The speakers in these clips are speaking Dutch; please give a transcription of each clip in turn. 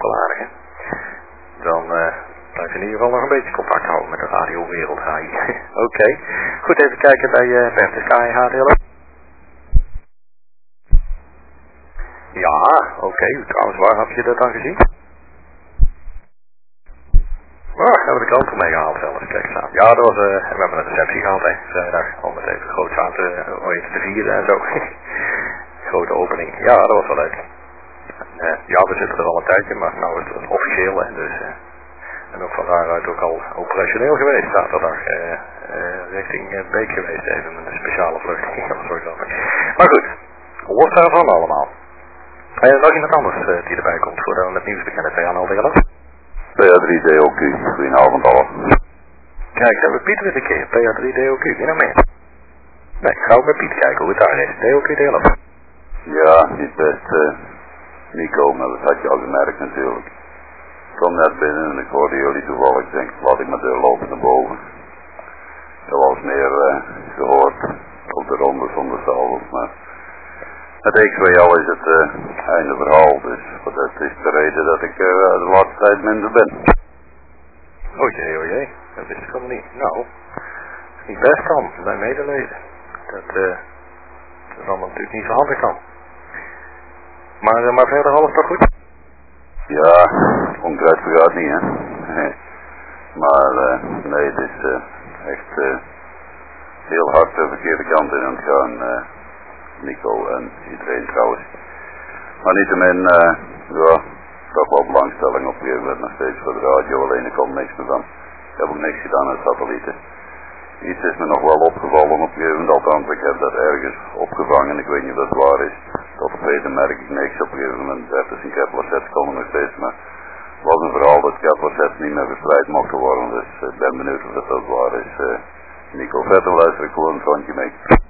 wel aardig, hè? Dan blijf je in ieder geval nog een beetje contact houden met de radiowereld. Oké. Goed, even kijken bij Bert de Sky HDL. Ja, oké. Trouwens, waar heb je dat dan gezien? Oh, hebben we de kranten meegehaald zelfs. Kijk eens aan. Ja, dat was, we hebben een receptie gehad, hè. Vrijdag, om het even groot aan te vieren en zo. Grote opening. Ja, dat was wel leuk. Ja, we zitten er al een tijdje, maar nou is het officieel, hè. Dus, en ook van daaruit ook al operationeel geweest, zaterdag richting Beek geweest, even met een speciale vlucht. Maar goed, los daarvan allemaal. Nog iemand anders die erbij komt voordat we met nieuws beginnen, Jan Aldegelaf? PA3DOQ, goedenavond allen. Kijk, hebben we Piet weer een keer, PA3DOQ, wie nog meer? Nee, ik ga ook met Piet kijken hoe het daar is, DOQ deel op. Ja, niet best Nico, maar dat had je al gemerkt natuurlijk. Ik kwam net binnen en ik hoorde jullie toevallig, denk ik, laat ik mijn deur lopen naar boven. Er was meer gehoord op de ronde zonder salvos, maar met XWL is het einde verhaal, dus dat is de reden dat ik de laatste tijd minder ben. O jee, dat wist ik helemaal niet. Nou, niet best dan, bij medelezen. Dat is allemaal natuurlijk niet zo handig dan. Maar verder alles toch goed? Ja, concreet vergaat niet, hè. Nee. Maar nee, het is echt heel hard de verkeerde kant in aan het gaan, Nico en iedereen trouwens. Maar niettemin, ja, toch wel belangstelling op een gegeven moment nog steeds voor de radio, alleen ik kom niks meer van. Ik heb ook niks gedaan aan satellieten. Iets is me nog wel opgevallen op een gegeven moment, althans ik heb dat ergens opgevangen, ik weet niet of dat waar is. Tot op heden merk ik niks, op een gegeven moment werd dus een Kepler-set komen nog steeds, maar het was een verhaal dat Kepler-sets niet meer verspreid mochten worden, dus ik ben benieuwd of dat waar is. Nico, verder luister ik gewoon een rondje mee.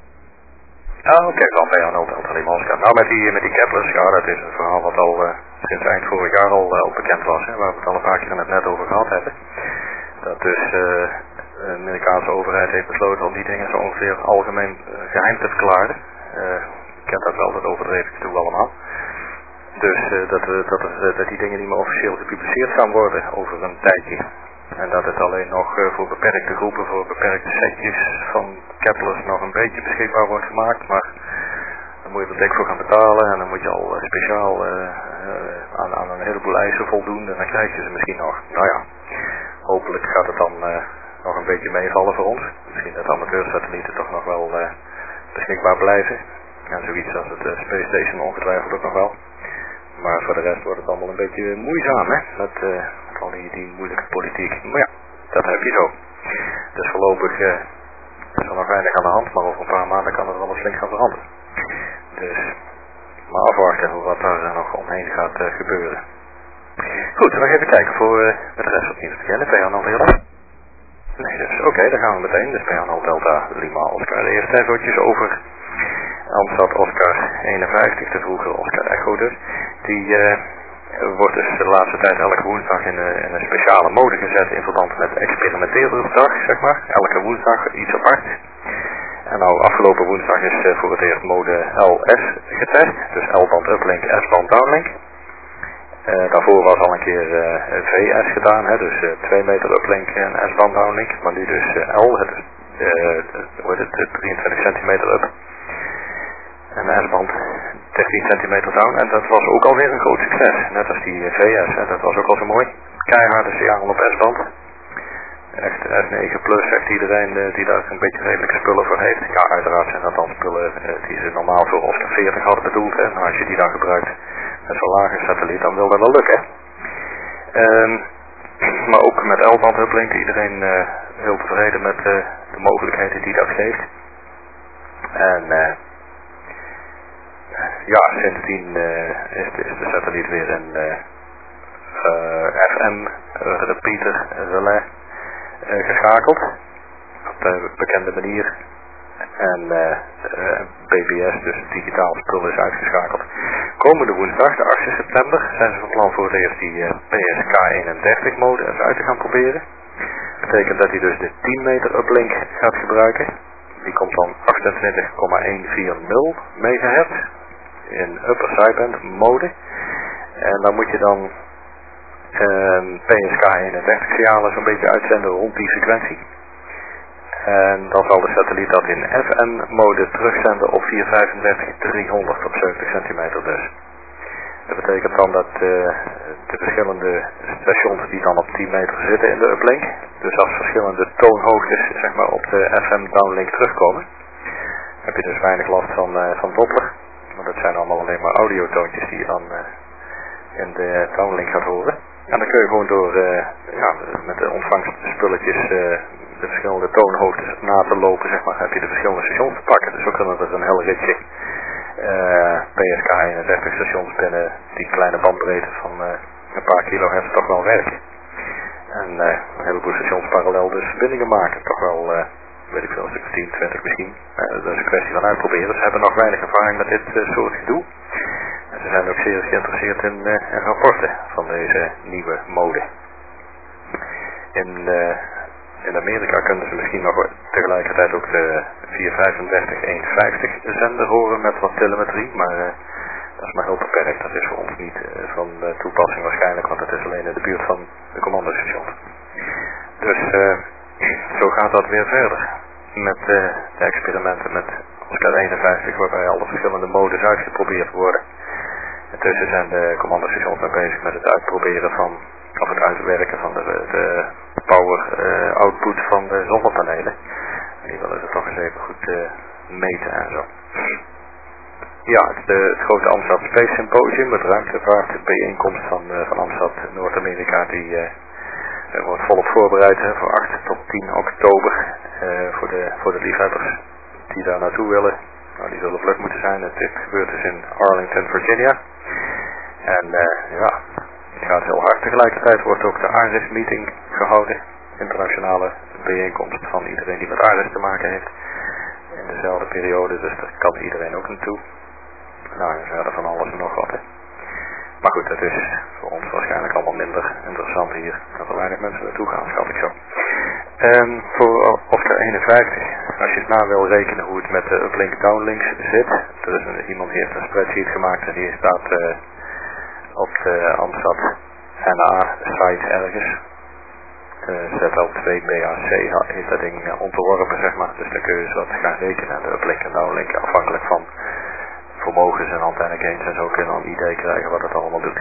Oké, dan ben je aan het alleen maar. Nou, met die Keplers, ja, dat is een verhaal wat al sinds eind vorig jaar al bekend was, hè, waar we het al een paar keer net over gehad hebben. Dat dus de Amerikaanse overheid heeft besloten om die dingen zo ongeveer algemeen geheim te verklaren. Ik ken dat wel, dat overdreven ik toe allemaal. Dus dat die dingen niet meer officieel gepubliceerd gaan worden over een tijdje. En dat het alleen nog voor beperkte groepen, voor beperkte setjes van Keplers nog een beetje beschikbaar wordt gemaakt. Maar dan moet je er dik voor gaan betalen en dan moet je al speciaal aan een heleboel eisen voldoen en dan krijg je ze misschien nog. Nou ja, hopelijk gaat het dan nog een beetje meevallen voor ons. Misschien dat amateursatellieten toch nog wel beschikbaar blijven. En zoiets als het Space Station ongetwijfeld ook nog wel. Maar voor de rest wordt het allemaal een beetje moeizaam, hè, met al die moeilijke politiek. Maar ja, dat heb je zo. Dus voorlopig is er nog weinig aan de hand, maar over een paar maanden kan het wel eens flink gaan veranderen. Dus, maar afwachten wat daar nog omheen gaat gebeuren. Goed, dan gaan we even kijken voor met de rest wat nieuws beginnen. PNL Delta. Nee, dus oké, dan gaan we meteen. Dus PNL Delta Lima Oscar. Eerst eventjes over Amstad Oscar 51, de vroegere Oscar Echo dus. Die wordt dus de laatste tijd elke woensdag in een speciale mode gezet in verband met experimenteerdag, zeg maar. Elke woensdag iets apart. En nou, afgelopen woensdag is voor het eerst mode LS getest. Dus L-band uplink, S-band downlink. Daarvoor was al een keer VS gedaan, hè, dus 2 meter uplink en S-band downlink. Maar nu dus L, het 23 centimeter up. En S-band 13 centimeter down. En dat was ook alweer een groot succes. Net als die VS, hè, dat was ook al zo mooi. Keiharde signaal op S-band. Echt S9 plus, zegt iedereen die daar een beetje redelijke spullen voor heeft. Ja, uiteraard zijn dat dan spullen die ze normaal voor Oscar 40 hadden bedoeld. Hè. Maar als je die dan gebruikt met zo'n lage satelliet, dan wil dat wel lukken. Maar ook met L-band uplink, iedereen heel tevreden met de mogelijkheden die dat geeft. En ja, sindsdien is de satelliet weer een FM repeater relais geschakeld op de bekende manier. En BBS, dus digitaal spul, is uitgeschakeld. Komende woensdag, de 8 september, zijn ze van plan voor het eerst die PSK 31 mode eens uit te gaan proberen. Dat betekent dat hij dus de 10 meter uplink gaat gebruiken. Die komt dan 28,140 MHz in upper sideband mode. En dan moet je dan PSK 31 signalen zo'n beetje uitzenden rond die frequentie. En dan zal de satelliet dat in FM-mode terugzenden op 435-300 op 70 centimeter dus. Dat betekent dan dat de verschillende stations die dan op 10 meter zitten in de uplink, dus als verschillende toonhoogtes zeg maar, op de FM-downlink terugkomen, heb je dus weinig last van doppler. Want dat zijn allemaal alleen maar audiotoontjes die je dan in de downlink gaat horen. En dan kun je gewoon door met de ontvangstspulletjes de verschillende toonhoogtes na te lopen, zeg maar, heb je de verschillende stations te pakken. Dus we kunnen er een heel ritje PSK 31 stations binnen die kleine bandbreedte van een paar kilohertz toch wel werken. En een heleboel stations parallel dus verbindingen maken. Toch wel, weet ik veel, een stuk 10, 20 misschien. Dat is een kwestie van uitproberen. Ze hebben nog weinig ervaring met dit soort gedoe. En ze zijn ook zeer geïnteresseerd in rapporten van deze nieuwe mode. In Amerika kunnen ze misschien nog tegelijkertijd ook de 435-150 zender horen met wat telemetrie, maar dat is maar heel beperkt. Dat is voor ons niet van toepassing waarschijnlijk, want het is alleen in de buurt van de commandostations. Dus zo gaat dat weer verder met de experimenten met Oscar 51, waarbij alle verschillende modes uitgeprobeerd worden. Intussen zijn de commandostations daar bezig met het uitproberen van, of het uitwerken van de power output van de zonnepanelen. En die willen ze toch eens even goed meten en zo. Ja, het grote Amsterdam Space Symposium, het ruimtevaartbijeenkomst van Amsterdam Noord-Amerika, die wordt volop voorbereid voor 8 tot 10 oktober voor de liefhebbers die daar naartoe willen. Nou, die zullen vlug moeten zijn. Dit gebeurt dus in Arlington, Virginia. En het gaat heel hard. Tegelijkertijd wordt ook de ARIS meeting gehouden. Internationale bijeenkomst van iedereen die met ARIS te maken heeft. In dezelfde periode, dus daar kan iedereen ook naartoe. Nou, en verder van alles en nog wat. Hè. Maar goed, het is voor ons waarschijnlijk allemaal minder interessant hier. Dat er weinig mensen naartoe gaan, schat ik zo. Voor Oscar 51, als je het na wil rekenen hoe het met de uplink-downlinks zit. Er is iemand die heeft een spreadsheet gemaakt en die staat op de Amsterdam NA-site ergens. ZL2BAC heeft dat ding ontworpen, zeg maar. Dus dan kun je eens wat gaan rekenen. De uplink en downlink, afhankelijk van vermogens en antennegains en zo, kun je dan een idee krijgen wat het allemaal doet.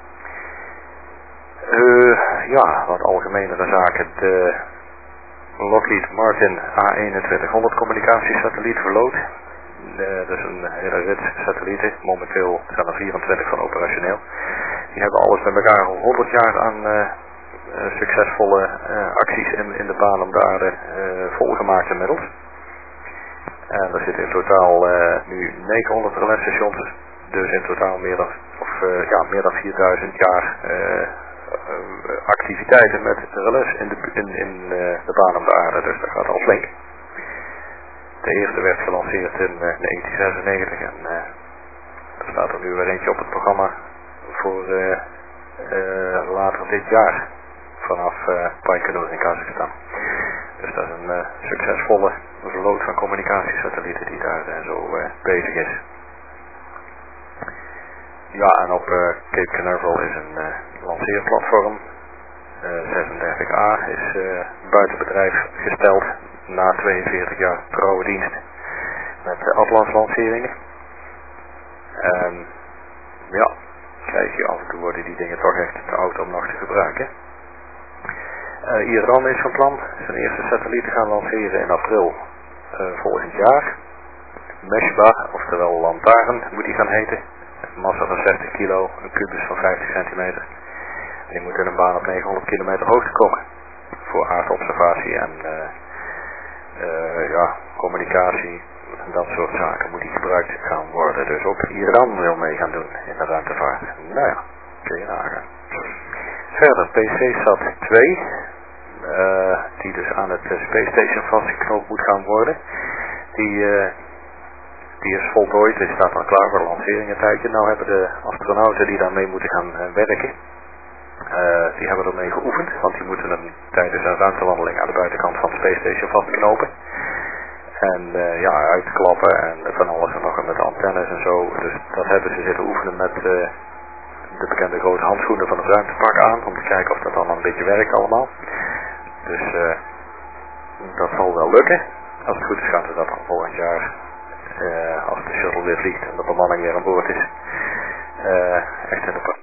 Wat algemenere zaken. De Lockheed Martin A2100 communicatiesatelliet verloot. Dat is een hele rits satellieten. Momenteel zijn er 24 van operationeel. Die hebben alles bij elkaar al 100 jaar aan succesvolle acties in de baan om de aarde volgemaakt inmiddels. En er zitten in totaal nu 900 relaisstations. Dus in totaal meer dan 4000 jaar activiteiten met relais in de baan om de aarde. Dus dat gaat al flink. De eerste werd gelanceerd in 1996 en er staat er nu weer eentje op het programma voor later dit jaar vanaf Baikonur in Kazachstan. Dus dat is een succesvolle vloot van communicatiesatellieten die daar zo bezig is. Ja, en op Cape Canaveral is een lanceerplatform. 36A is buiten bedrijf gesteld na 42 jaar trouwe dienst met Atlas-lanceringen. Krijg je af en toe worden die dingen toch echt te oud om nog te gebruiken. Iran is van plan zijn eerste satelliet te gaan lanceren in april volgend jaar. Meshba, oftewel Lantaarn moet die gaan heten. Een massa van 60 kilo, een kubus van 50 centimeter. Die moet in een baan op 900 kilometer hoogte komen. Voor aardobservatie en communicatie en dat soort zaken moet die gebruikt gaan worden. Dus ook Iran wil mee gaan doen in de ruimtevaart. Nou ja, kun je nagaan. Verder PCSat 2, die dus aan het Space Station vastgeknoopt moet gaan worden. Die is voltooid, die staat dan klaar voor de lancering een tijdje. Nou hebben de astronauten die daarmee moeten gaan werken, die hebben ermee geoefend, want die moeten hem tijdens een ruimtewandeling aan de buitenkant van de Space Station vastknopen. En uitklappen en van alles en nog met de antennes en zo. Dus dat hebben ze zitten oefenen met de bekende grote handschoenen van het ruimtepak aan, om te kijken of dat allemaal een beetje werkt allemaal. Dus dat zal wel lukken. Als het goed is gaan ze dat dan volgend jaar, als de shuttle weer vliegt en de bemanning weer aan boord is, echt in de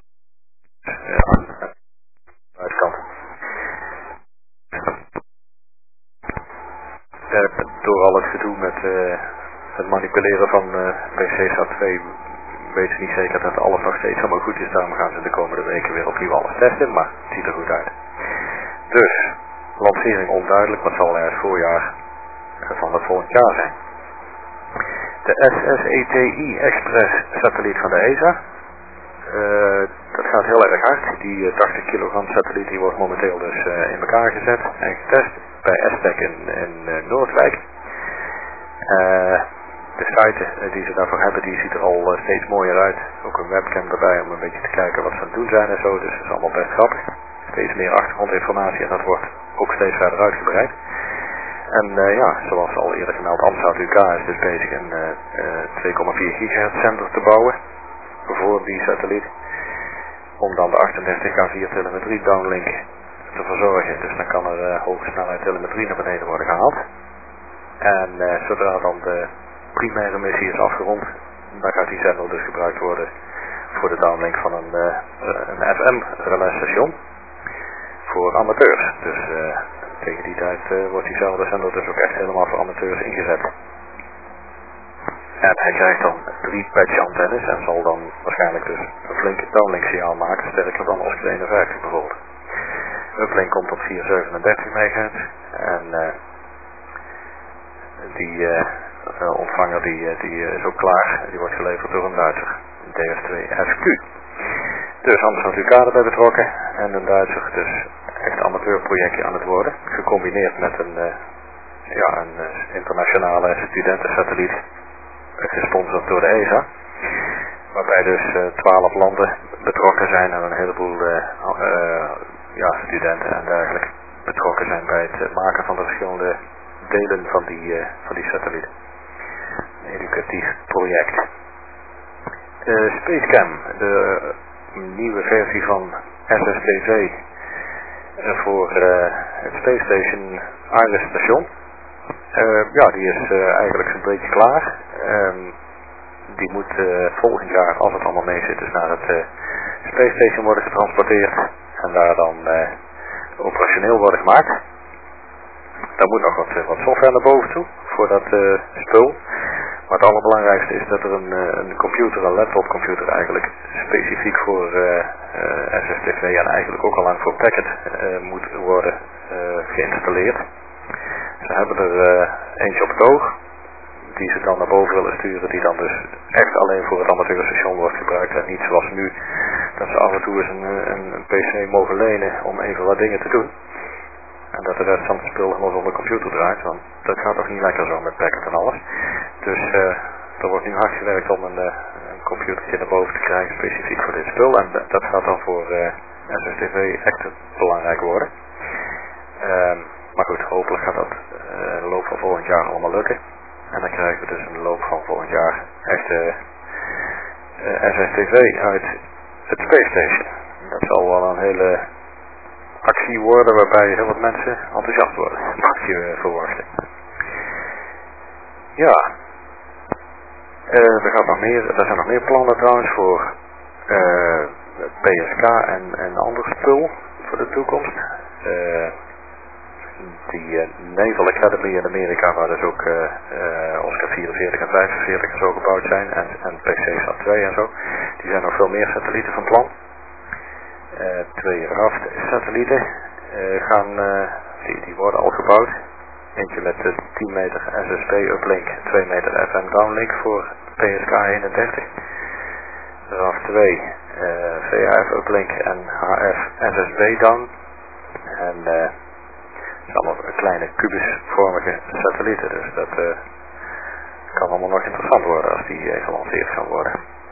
uitkant. Door al het gedoe met het manipuleren van PCSat-2 weten ze niet zeker dat alles nog steeds allemaal goed is. Daarom gaan ze de komende weken weer opnieuw alles testen, maar het ziet er goed uit. Dus, lancering onduidelijk, maar het zal ergens voorjaar van het volgend jaar zijn. De SSETI Express satelliet van de ESA. Dat gaat heel erg hard. Die 80 kilogram satelliet die wordt momenteel dus in elkaar gezet en getest bij ESTEC in Noordwijk. De site die ze daarvoor hebben, die ziet er al steeds mooier uit. Ook een webcam erbij om een beetje te kijken wat ze aan het doen zijn en zo. Dus dat is allemaal best grappig. Steeds meer achtergrondinformatie en dat wordt ook steeds verder uitgebreid. En ja, zoals al eerder gemeld, AMSAT UK is dus bezig een 2,4 gigahertz zender te bouwen voor die satelliet. Om dan de 38K4 telemetrie downlink te verzorgen. Dus dan kan er hoge snelheid telemetrie naar beneden worden gehaald. En zodra dan de primaire missie is afgerond, dan gaat die zender dus gebruikt worden voor de downlink van een FM-relais-station voor amateurs. Dus tegen die tijd wordt diezelfde zender dus ook echt helemaal voor amateurs ingezet. En hij krijgt dan 3 patch antennes en zal dan waarschijnlijk dus een flinke downlink signaal maken, sterker dan als 51 bijvoorbeeld. Uplink komt op 437 MHz en die ontvanger die is ook klaar, die wordt geleverd door een Duitser, DS2FQ. Dus anders had UK erbij betrokken en een Duitser, dus echt amateurprojectje aan het worden, gecombineerd met een internationale studentensatelliet, gesponsord door de ESA, waarbij dus 12 landen betrokken zijn en een heleboel studenten en dergelijke betrokken zijn bij het maken van de verschillende delen van die satelliet. Een educatief project. Spacecam, de nieuwe versie van SSTV voor het Space Station Iris station. Die is eigenlijk een beetje klaar. Die moet volgend jaar, als het allemaal mee zit, dus naar het Space Station worden getransporteerd en daar dan operationeel worden gemaakt. Daar moet nog wat software naar boven toe voor dat spul. Maar het allerbelangrijkste is dat er een computer, een laptopcomputer eigenlijk, specifiek voor SSTV en eigenlijk ook al lang voor Packet moet worden geïnstalleerd. Ze hebben er eentje op het oog, die ze dan naar boven willen sturen, die dan dus echt alleen voor het amateurstation wordt gebruikt en niet zoals nu, dat ze af en toe eens een PC mogen lenen om even wat dingen te doen. En dat de rest van het spul helemaal zonder computer draait, want dat gaat toch niet lekker zo met Packet en alles. Dus er wordt nu hard gewerkt om een computertje naar boven te krijgen specifiek voor dit spul. En dat gaat dan voor SSTV echt belangrijk worden. Maar goed, hopelijk gaat dat in de loop van volgend jaar allemaal lukken. En dan krijgen we dus in de loop van volgend jaar echt SSTV uit het Space Station. Dat zal wel een hele actie worden waarbij heel wat mensen enthousiast worden. Mag je verwachten. Ja. Er zijn nog meer plannen trouwens voor PSK en ander spul voor de toekomst. Die Naval Academy in Amerika, waar dus ook Oscar 44 en 45 en zo gebouwd zijn, en PCSat-2 en zo, die zijn nog veel meer satellieten van plan. 2 RAFT-satellieten die worden al gebouwd. Eentje met 10 meter SSB-uplink, 2 meter FM downlink voor PSK 31. RAFT 2, VHF uplink en HF SSB down. En het zijn allemaal kleine kubusvormige satellieten, dus dat kan allemaal nog interessant worden als die gelanceerd gaan worden.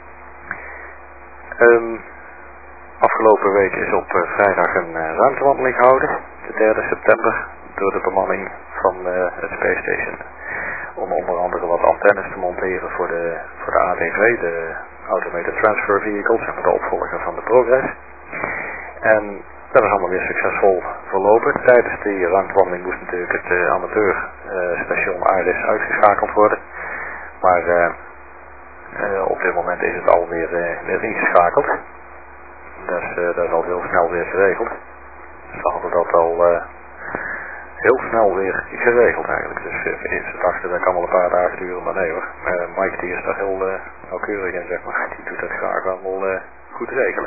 Afgelopen week is op vrijdag een ruimtewandeling gehouden, de 3 september, door de bemanning van het Space Station. Om onder andere wat antennes te monteren voor de ADV, de Automated Transfer Vehicles, zeg maar de opvolger van de Progress. En dat is allemaal weer succesvol verlopen. Tijdens die ruimtewandeling moest natuurlijk het amateurstation Iris uitgeschakeld worden. Maar op dit moment is het alweer weer ingeschakeld. Dat is al heel snel weer geregeld. Dus we hadden dat al heel snel weer geregeld eigenlijk. Dus ze dachten dat kan wel een paar dagen duren, maar nee hoor. Mike die is daar heel nauwkeurig in, zeg maar. Die doet dat graag allemaal goed regelen.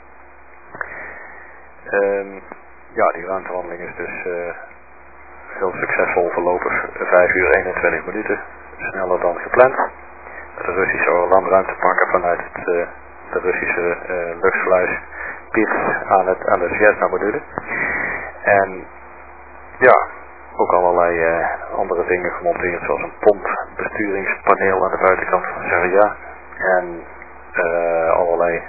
Ja, die ruimtewandeling is dus heel succesvol verlopen. 5 uur 21 minuten. Sneller dan gepland. Met de Russische landruimte pakken vanuit de Russische luchtsluis Pit aan de Zvezda-module. En ja, ook allerlei andere dingen gemonteerd, zoals een pompbesturingspaneel aan de buitenkant van Zarya. En allerlei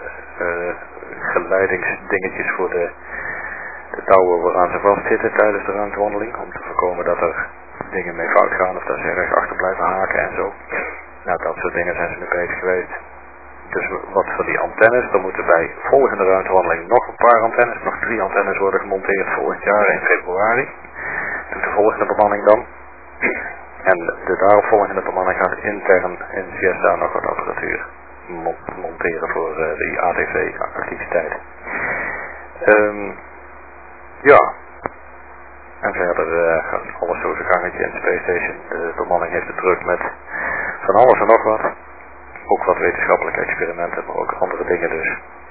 geleidingsdingetjes voor de touwen waaraan ze vastzitten tijdens de ruimtewandeling. Om te voorkomen dat er dingen mee fout gaan of dat ze ergens achter blijven haken en zo. Nou, dat soort dingen zijn ze mee bezig geweest. Dus wat voor die antennes, dan moeten bij volgende ruimtewandeling nog een paar antennes, nog 3 antennes worden gemonteerd volgend jaar in februari. Doet de volgende bemanning dan. En de daaropvolgende bemanning gaat intern in Zvezda nog wat apparatuur monteren voor die ATV-activiteiten. Ja. En verder gaat alles zo zijn gangetje in de Space Station. De bemanning heeft het druk met van alles en nog wat. Ook wat wetenschappelijke experimenten, maar ook andere dingen dus.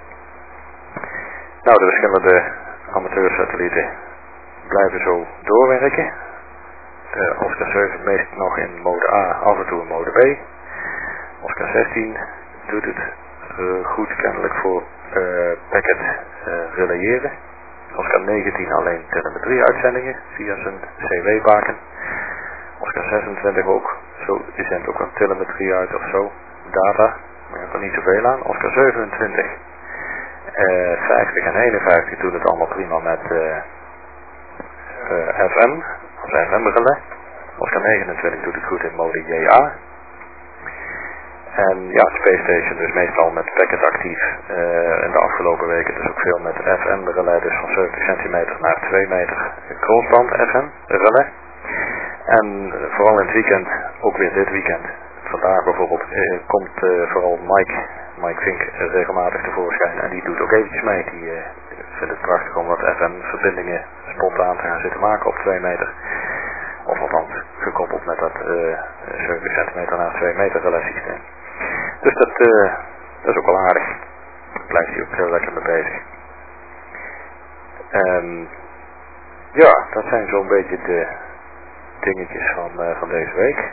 Nou, de verschillende amateursatellieten blijven zo doorwerken. De Oscar 7 meest nog in mode A, af en toe in mode B. Oscar 16 doet het goed kennelijk voor packet relayeren. Oscar 19 alleen telemetrie uitzendingen via zijn CW-baken. Oscar 26 ook, zo die zendt ook een telemetrie uit of zo, data, maar je hebt er niet zoveel aan. Oscar 27, 50 en 51 doet het allemaal prima met FM, als FM-relais. Oscar 29 doet het goed in mode JA. En ja, Space Station dus meestal met packet actief. In de afgelopen weken dus ook veel met FM-relais, dus van 70 centimeter naar 2 meter crossband FM-relais. En vooral in het weekend, ook weer dit weekend, vandaag bijvoorbeeld, komt vooral Mike Vink regelmatig tevoorschijn. En die doet ook eventjes mee. Die vindt het prachtig om wat FM-verbindingen spontaan te gaan zitten maken op 2 meter. Of althans gekoppeld met dat 70 centimeter naar 2 meter relais systeem. Dus dat is ook wel aardig. Daar blijft hij ook heel lekker mee bezig. Ja, dat zijn zo'n beetje de dingetjes van deze week.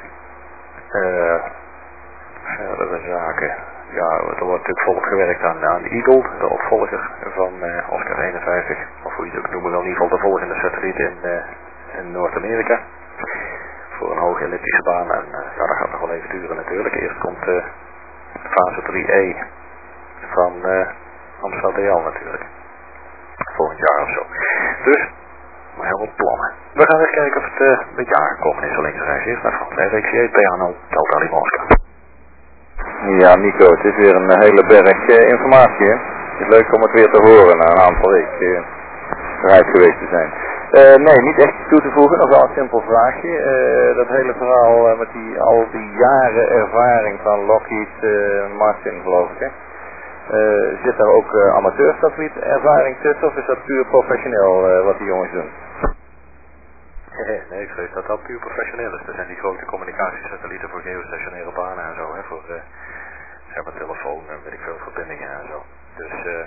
Verdere zaken. Ja, er wordt natuurlijk volop gewerkt aan Eagle, de opvolger van Oscar 51. Of hoe je het ook noemen wil, in ieder geval de volgende satelliet in Noord-Amerika. Voor een hoge elliptische baan. En ja, dat gaat nog wel even duren natuurlijk. Eerst komt fase 3E van Amsterdam DL natuurlijk. Volgend jaar of zo. Dus, maar heel wat plannen. We gaan eens kijken of het een beetje aangekomen is. Links en rechts. Eerst naar Frans Leidekje, PHNL, Delta Limonska. Ja, Nico, het is weer een hele berg informatie. Hè? Het is leuk om het weer te horen na een aantal weken eruit geweest te zijn. Nee, niet echt toe te voegen, nog wel een simpel vraagje. Dat hele verhaal met al die jaren ervaring van Lockheed Martin, geloof ik, hè? Zit daar ook amateursatelliet ervaring tussen, of is dat puur professioneel wat die jongens doen? Nee, ik vrees dat dat puur professioneel is. Er zijn die grote communicatiesatellieten voor geostationaire banen en zo, hè, voor zeg maar telefoon en weet ik veel verbindingen en zo. Dus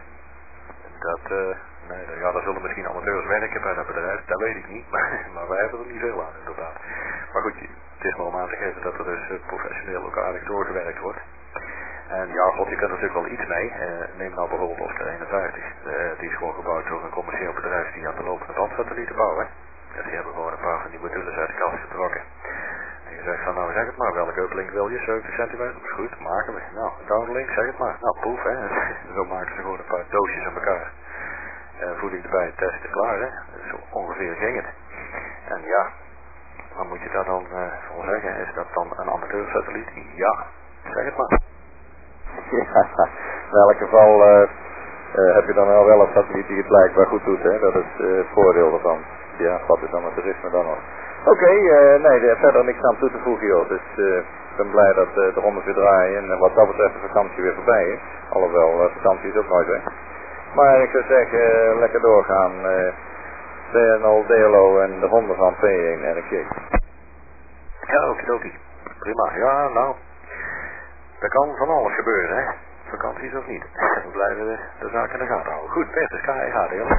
nee, ja, daar zullen misschien amateurs werken bij dat bedrijf, dat weet ik niet, maar wij hebben er niet veel aan inderdaad. Maar goed, het is maar om aan te geven dat er dus professioneel ook aardig doorgewerkt wordt. En ja, god, je kunt er natuurlijk wel iets mee. Neem nou bijvoorbeeld Oscar 51, die is gewoon gebouwd door een commercieel bedrijf die aan de lopende band satellieten bouwen. Dus die hebben gewoon een paar van die modules uit de kast getrokken. En je zegt van, nou zeg het maar, welke uplink wil je? 70 centimeter? Dat is goed, maken we. Nou, downlink, zeg het maar. Nou, proef, hè. Zo maken ze gewoon een paar doosjes aan elkaar. Voeding erbij, testen, klaar, hè. Zo ongeveer ging het. En ja, wat moet je daar dan van zeggen? Is dat dan een amateursatelliet? Ja, zeg het maar. Ja, in elk geval heb je dan wel een satelliet die het blijkbaar goed doet, hè? Dat is het voordeel ervan. Ja, wat is dan het toerisme dan nog? Oké, nee, verder niks aan toe te voegen, joh. Dus ik ben blij dat de ronde weer draaien en wat dat betreft de vakantie weer voorbij is. Alhoewel, vakantie is ook nooit weg. Maar ik zou zeggen, lekker doorgaan. CNL, DLO en de ronde van P1 en een keer. Ja, okidoki. Prima. Ja, nou. Er kan van alles gebeuren, hè. Vakanties of niet. We blijven de zaken in de gaten houden. Goed, Peter, KEH, deel.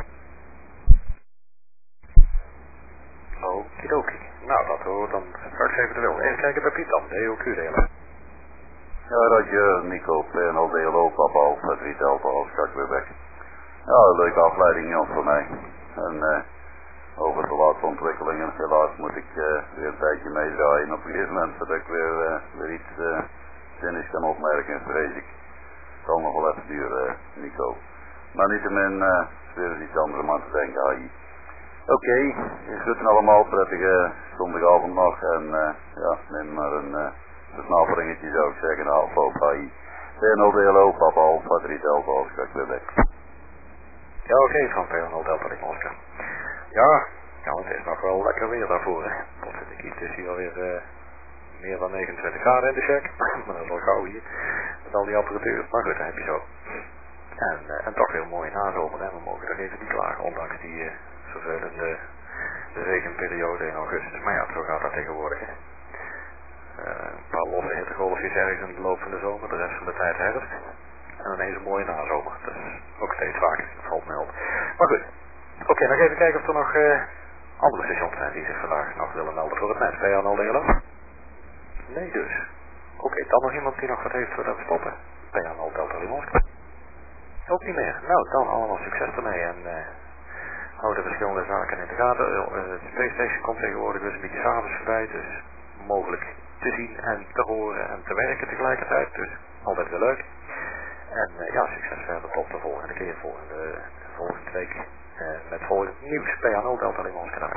Okidoki. Nou, dat hoort dan straks eventueel. Even kijken bij Piet dan, DOQ delen. Ja, dat je Nico, PNL, DLO, Papa, Alpha, 3 Delta, Oscar, Quebec. Ja, een leuke afleiding, Jan, voor mij. En over de laatste ontwikkelingen, helaas moet ik weer een tijdje meedraaien. Op een gegeven moment dat ik weer iets zinnigs kan opmerken, vrees ik. Het zal nog wel even duren, Nico. Maar niettemin, weer eens iets anders om aan te denken, AI. Oké, groeten allemaal, prettige zondagavond nog en ja, neem maar een versnaveringetje zou ik zeggen, Alpha op AI. PNL DLO, Papa Alpha 3 Delta Oscar Quebec. Ja, oké, van PNL Delta Oscar. Ja, het is nog wel lekker weer daarvoor, hè. Het is hier alweer meer dan 29 graden in de check, maar dat is al gauw hier, met al die apparatuur, maar goed, dat heb je zo. En toch heel mooi nazomer, hè. We mogen er even niet klagen, ondanks die vervelende regenperiode in augustus. Maar ja, zo gaat dat tegenwoordig, hè. Een paar losse hittegolfjes ergens in de loop van de zomer, de rest van de tijd herfst. En ineens een mooie nazomer. Dat is ook steeds vaker, dat valt mij op. Maar goed, oké, nog even kijken of er nog andere stations zijn die zich vandaag nog willen melden voor het net. Ben je al delen? Nee dus. Oké, dan nog iemand die nog wat heeft voordat we stoppen. Ben je al Delta Limosca? Ook niet meer. Nou, dan allemaal succes ermee en hou de verschillende zaken in de gaten. De PlayStation komt tegenwoordig dus een beetje 's avonds voorbij, dus mogelijk te zien en te horen en te werken tegelijkertijd. Dus altijd weer leuk. En ja, succes verder tot de volgende keer, volgende week met volgend nieuws. PNL Delta Limosca.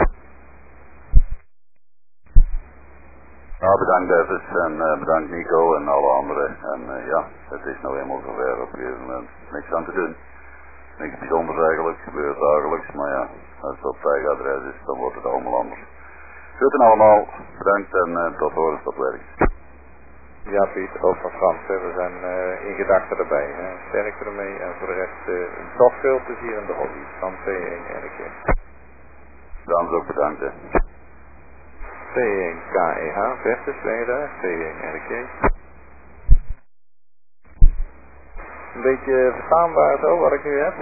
Nou, bedankt Davis en bedankt Nico en alle anderen. En ja, het is nou eenmaal zover op een moment niks aan te doen. Niks bijzonders eigenlijk, gebeurt dagelijks, maar ja, als het op tijgadres is, dan wordt het allemaal anders. Goed en allemaal, bedankt en tot horens, tot werk. Ja Piet, ook van Frans, hè. We zijn in gedachten erbij, hè. Sterkte ermee en voor de rest toch veel plezier in de hobby van P1 en een keer. Dames ook bedankt hè. P1 KEH, versus Veda, P1 RK. Een beetje verstaanbaar zo wat ik nu heb.